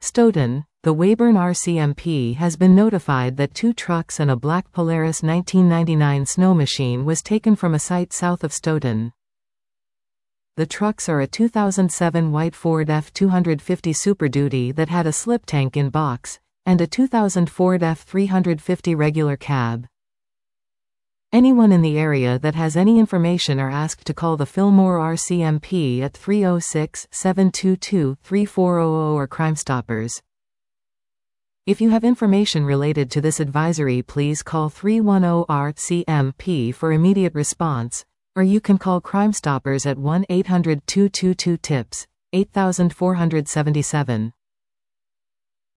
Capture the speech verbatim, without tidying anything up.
Stoughton, the Weyburn R C M P has been notified that two trucks and a black Polaris nineteen ninety-nine snow machine was taken from a site south of Stoughton. The trucks are a two thousand seven white Ford F two fifty Super Duty that had a slip tank in box, and a two thousand Ford F three fifty regular cab. Anyone in the area that has any information are asked to call the Fillmore R C M P at three oh six, seven two two, three four zero zero or Crime Stoppers. If you have information related to this advisory, please call three one zero R C M P for immediate response, or you can call Crime Stoppers at one eight hundred, two two two, TIPS, eight four seven seven.